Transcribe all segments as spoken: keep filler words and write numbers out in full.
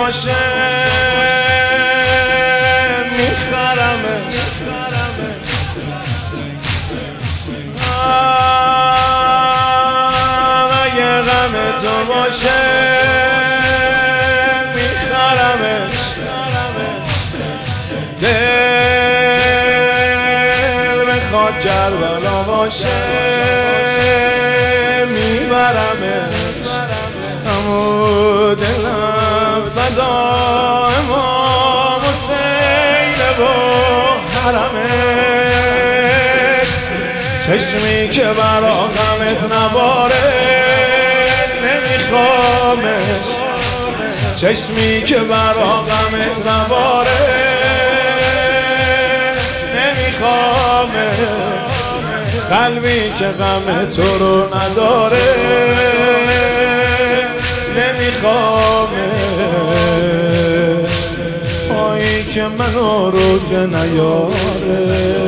نباشه میخرمش اگه غم تو باشه میخرمش دل بخواد کربلا باشه میبرمش همو دلم فدا امام حسین و حرمش چشمی که برا غمت نباره نمیخوامش چشمی که برا غمت نباره نمیخوامش قلبی که غم تو رو نداره نمیخوامش پایی که منو روزه نیاره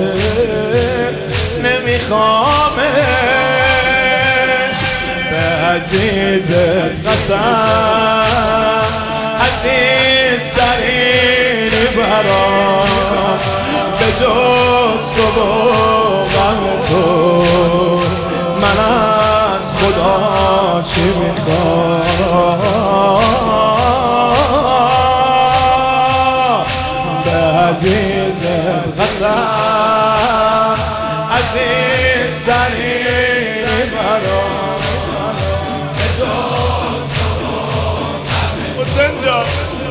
نمیخوامش به عزیزت قسم عزیز ترینی برام به جز تو و غم تو من از خدا چی میخوام به عزیزت قسم عزیز ترینی برام به جز تو حسین جان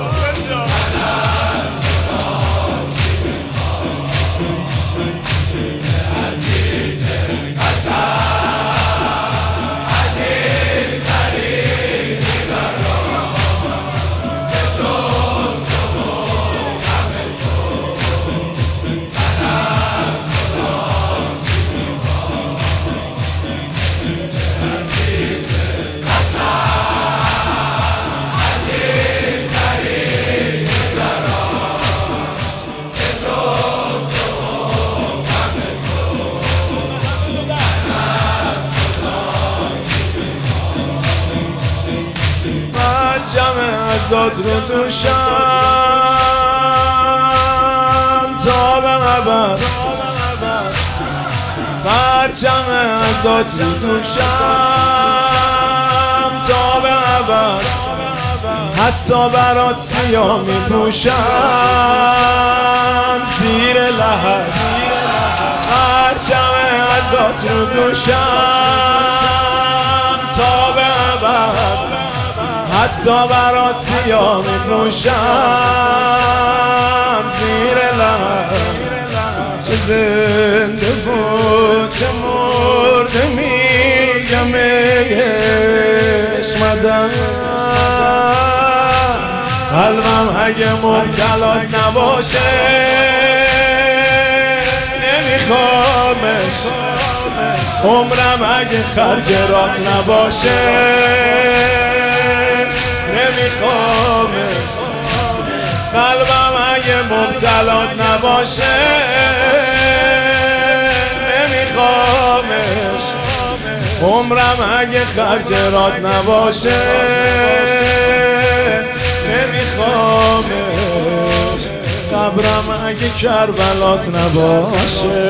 ازاد رو دوشم تا به ابد پرچم ازاد رو دوشم تا به ابد حتی برات سیاه می پوشم زیر لحد پرچم ازاد رو دوشم تا به ابد حتی برات سیاه می پوشم زیر لب چه زنده بود چه مرده میگم عشق قلبم اگه مبتلات نباشه نمیخوامش عمرم اگه خرجرات نباشه نمیخوامش قلبم اگه مبتلات نباشه نمیخوامش عمرم اگه خرجرات نباشه نمیخوامش قبرم اگه کربلات نباشه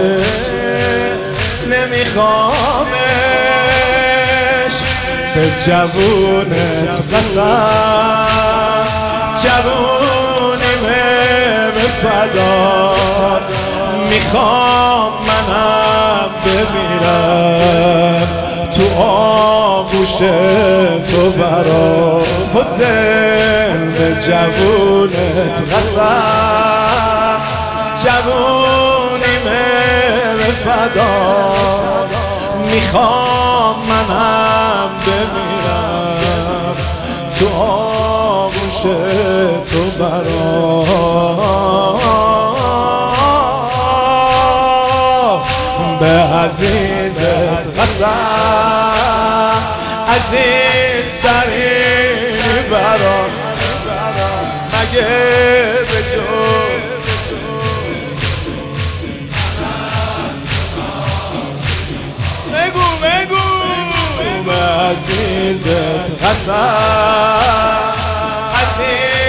نمیخوامش به جوونت قسم جوونیمه به فدات میخوام منم بمیرم تو آغوش تو برا حسین به جوونت قسم جوونیمه به فدات میخوام منم بمیرم تو آغوش تو برا به عزیزت قسم عزیز ترینی برام مگه به جز بگو بگو به عزیزت قسم عزیز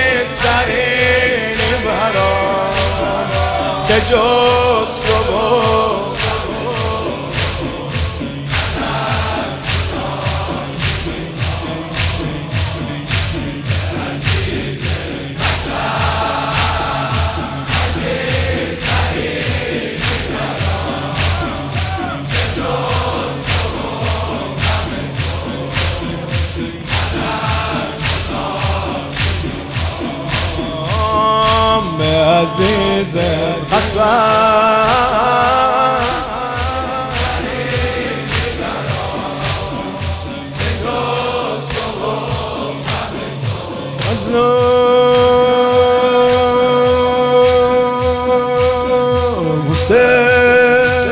دلت خسن مظلوم حسین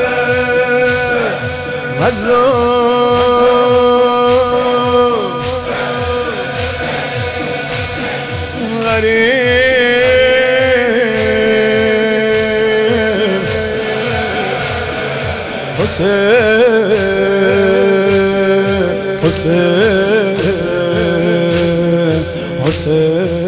مظلوم غریب حسین حسین حسین